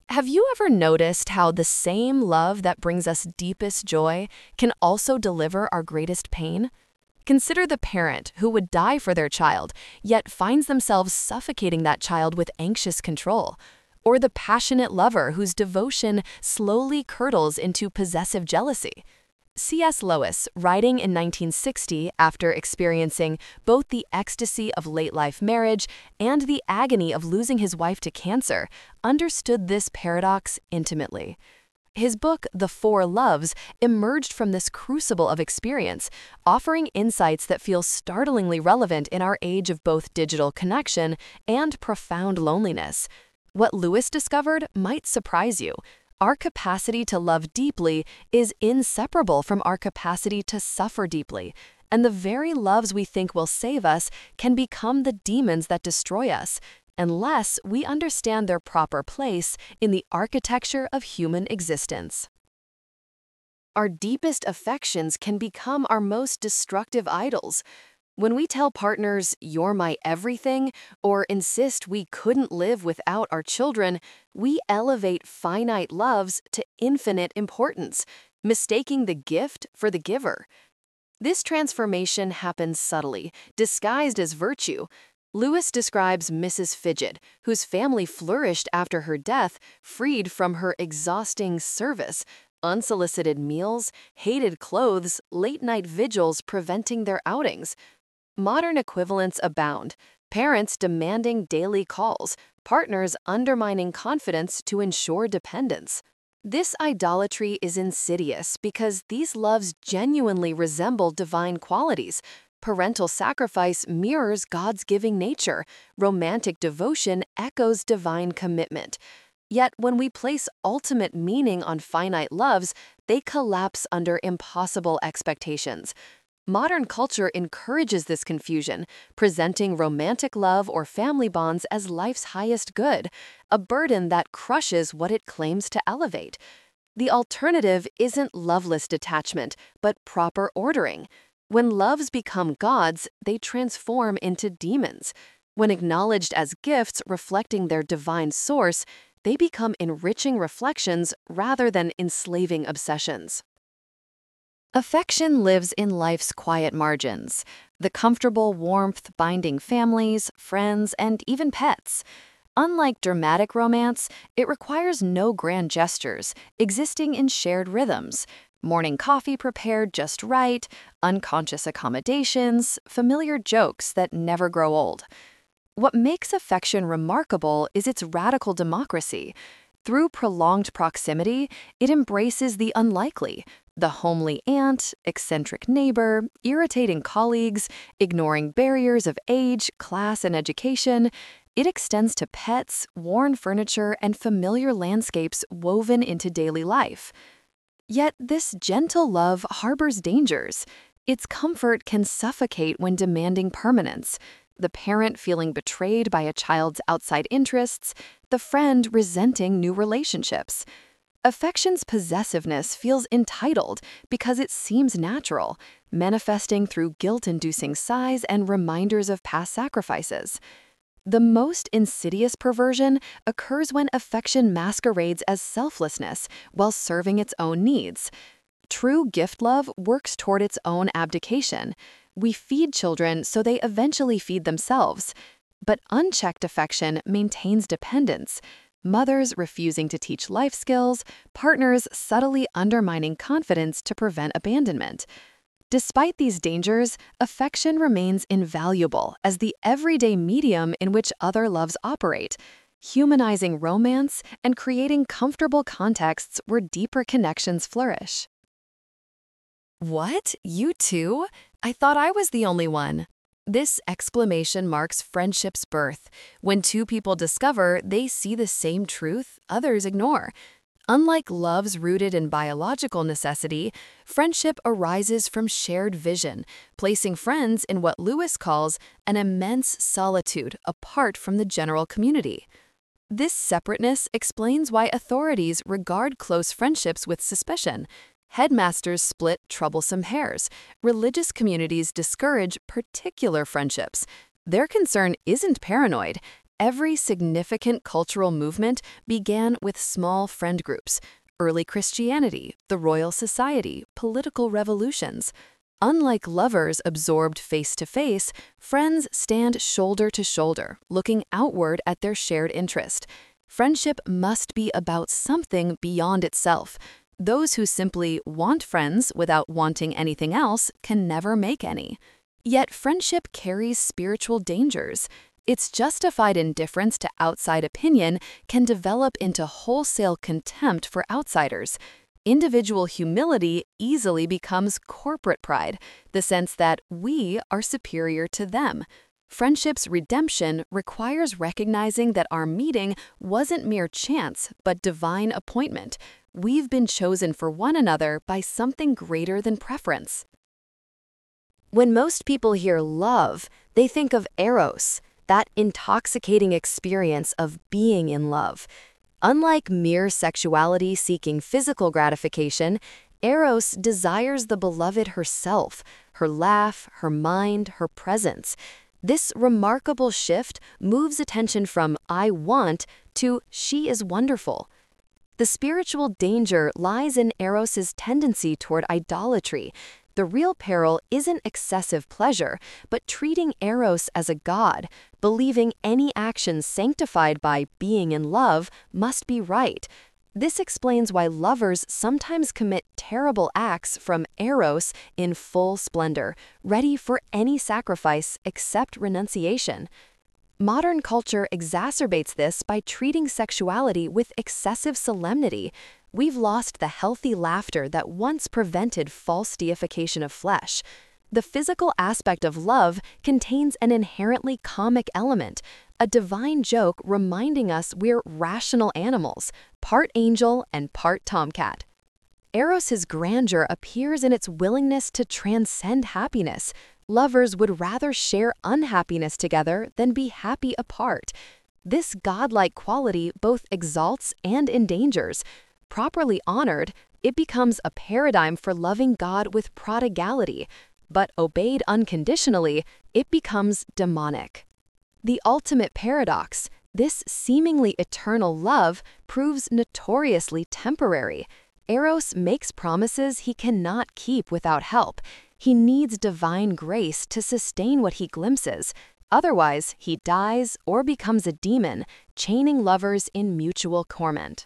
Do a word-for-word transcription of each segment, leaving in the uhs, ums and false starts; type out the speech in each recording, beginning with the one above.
Have you ever noticed how the same love that brings us deepest joy can also deliver our greatest pain? Consider the parent who would die for their child, yet finds themselves suffocating that child with anxious control. Or the passionate lover whose devotion slowly curdles into possessive jealousy. C S Lewis, writing in nineteen sixty after experiencing both the ecstasy of late-life marriage and the agony of losing his wife to cancer, understood this paradox intimately. His book, The Four Loves, emerged from this crucible of experience, offering insights that feel startlingly relevant in our age of both digital connection and profound loneliness. What Lewis discovered might surprise you. Our capacity to love deeply is inseparable from our capacity to suffer deeply, and the very loves we think will save us can become the demons that destroy us, unless we understand their proper place in the architecture of human existence. Our deepest affections can become our most destructive idols. When we tell partners, "You're my everything," or insist we couldn't live without our children, we elevate finite loves to infinite importance, mistaking the gift for the giver. This transformation happens subtly, disguised as virtue. Lewis describes Missus Fidget, whose family flourished after her death, freed from her exhausting service, unsolicited meals, hated clothes, late-night vigils preventing their outings. Modern equivalents abound, parents demanding daily calls, partners undermining confidence to ensure dependence. This idolatry is insidious because these loves genuinely resemble divine qualities. Parental sacrifice mirrors God's giving nature. Romantic devotion echoes divine commitment. Yet when we place ultimate meaning on finite loves, they collapse under impossible expectations. Modern culture encourages this confusion, presenting romantic love or family bonds as life's highest good, a burden that crushes what it claims to elevate. The alternative isn't loveless detachment, but proper ordering. When loves become gods, they transform into demons. When acknowledged as gifts reflecting their divine source, they become enriching reflections rather than enslaving obsessions. Affection lives in life's quiet margins, the comfortable warmth binding families, friends, and even pets. Unlike dramatic romance, it requires no grand gestures, existing in shared rhythms. Morning coffee prepared just right, unconscious accommodations, familiar jokes that never grow old. What makes affection remarkable is its radical democracy. Through prolonged proximity, it embraces the unlikely, the homely aunt, eccentric neighbor, irritating colleagues, ignoring barriers of age, class, and education. It extends to pets, worn furniture, and familiar landscapes woven into daily life. Yet this gentle love harbors dangers. Its comfort can suffocate when demanding permanence. The parent feeling betrayed by a child's outside interests, the friend resenting new relationships. Affection's possessiveness feels entitled because it seems natural, manifesting through guilt-inducing sighs and reminders of past sacrifices. The most insidious perversion occurs when affection masquerades as selflessness while serving its own needs. True gift love works toward its own abdication. We feed children so they eventually feed themselves. But unchecked affection maintains dependence. Mothers refusing to teach life skills, partners subtly undermining confidence to prevent abandonment. Despite these dangers, affection remains invaluable as the everyday medium in which other loves operate, humanizing romance and creating comfortable contexts where deeper connections flourish. What? You too? I thought I was the only one. This exclamation marks friendship's birth, when two people discover they see the same truth others ignore. Unlike loves rooted in biological necessity, friendship arises from shared vision, placing friends in what Lewis calls an immense solitude apart from the general community. This separateness explains why authorities regard close friendships with suspicion. Headmasters split troublesome hairs. Religious communities discourage particular friendships. Their concern isn't paranoid. Every significant cultural movement began with small friend groups. Early Christianity, the Royal Society, political revolutions. Unlike lovers absorbed face to face, friends stand shoulder to shoulder, looking outward at their shared interest. Friendship must be about something beyond itself. Those who simply want friends without wanting anything else can never make any. Yet friendship carries spiritual dangers. Its justified indifference to outside opinion can develop into wholesale contempt for outsiders. Individual humility easily becomes corporate pride, the sense that we are superior to them. Friendship's redemption requires recognizing that our meeting wasn't mere chance, but divine appointment. We've been chosen for one another by something greater than preference. When most people hear love, they think of eros, that intoxicating experience of being in love. Unlike mere sexuality seeking physical gratification, eros desires the beloved herself, her laugh, her mind, her presence. This remarkable shift moves attention from "I want" to "she is wonderful." The spiritual danger lies in Eros's tendency toward idolatry. The real peril isn't excessive pleasure, but treating Eros as a god, believing any action sanctified by being in love must be right. This explains why lovers sometimes commit terrible acts from Eros in full splendor, ready for any sacrifice except renunciation. Modern culture exacerbates this by treating sexuality with excessive solemnity. We've lost the healthy laughter that once prevented false deification of flesh. The physical aspect of love contains an inherently comic element, a divine joke reminding us we're rational animals, part angel and part tomcat. Eros's grandeur appears in its willingness to transcend happiness. Lovers would rather share unhappiness together than be happy apart. This godlike quality both exalts and endangers. Properly honored, it becomes a paradigm for loving God with prodigality, but obeyed unconditionally, it becomes demonic. The ultimate paradox, this seemingly eternal love proves notoriously temporary. Eros makes promises he cannot keep without help. He needs divine grace to sustain what he glimpses. Otherwise, he dies or becomes a demon, chaining lovers in mutual torment.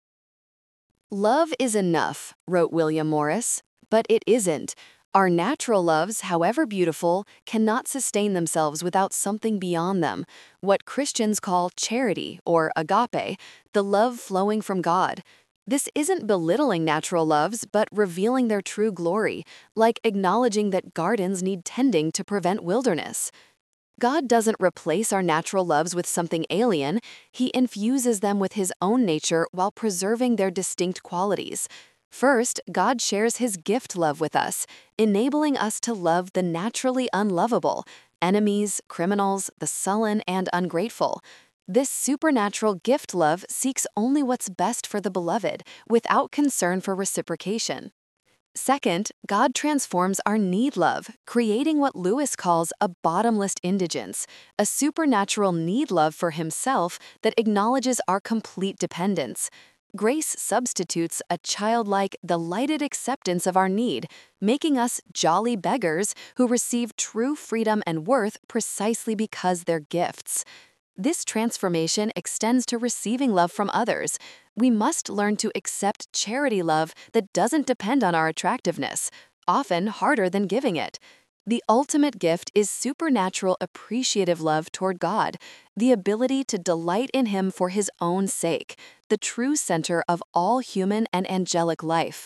"Love is enough," wrote William Morris, but it isn't. Our natural loves, however beautiful, cannot sustain themselves without something beyond them, what Christians call charity or agape, the love flowing from God. This isn't belittling natural loves, but revealing their true glory, like acknowledging that gardens need tending to prevent wilderness. God doesn't replace our natural loves with something alien. He infuses them with His own nature while preserving their distinct qualities. First, God shares His gift love with us, enabling us to love the naturally unlovable, enemies, criminals, the sullen, and ungrateful. This supernatural gift love seeks only what's best for the beloved, without concern for reciprocation. Second, God transforms our need love, creating what Lewis calls a bottomless indigence, a supernatural need love for Himself that acknowledges our complete dependence. Grace substitutes a childlike, delighted acceptance of our need, making us jolly beggars who receive true freedom and worth precisely because they're gifts. This transformation extends to receiving love from others. We must learn to accept charity love that doesn't depend on our attractiveness, often harder than giving it. The ultimate gift is supernatural appreciative love toward God, the ability to delight in Him for His own sake, the true center of all human and angelic life.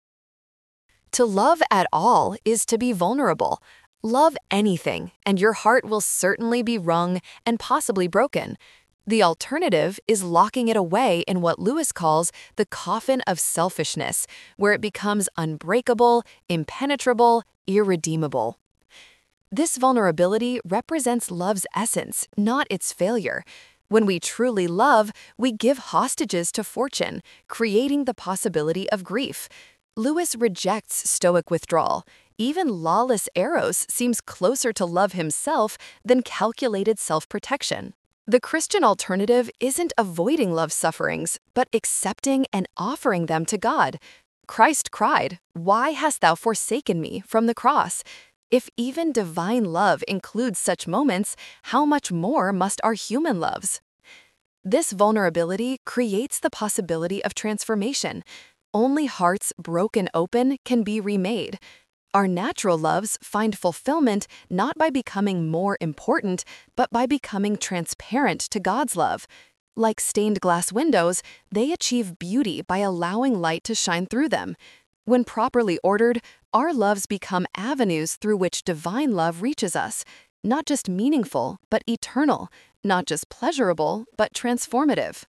To love at all is to be vulnerable. Love anything, and your heart will certainly be wrung and possibly broken. The alternative is locking it away in what Lewis calls the coffin of selfishness, where it becomes unbreakable, impenetrable, irredeemable. This vulnerability represents love's essence, not its failure. When we truly love, we give hostages to fortune, creating the possibility of grief. Lewis rejects stoic withdrawal. Even lawless Eros seems closer to love himself than calculated self-protection. The Christian alternative isn't avoiding love's sufferings, but accepting and offering them to God. Christ cried, "Why hast thou forsaken me?" from the cross. If even divine love includes such moments, how much more must our human loves? This vulnerability creates the possibility of transformation. Only hearts broken open can be remade. Our natural loves find fulfillment not by becoming more important, but by becoming transparent to God's love. Like stained glass windows, they achieve beauty by allowing light to shine through them. When properly ordered, our loves become avenues through which divine love reaches us, not just meaningful, but eternal, not just pleasurable, but transformative.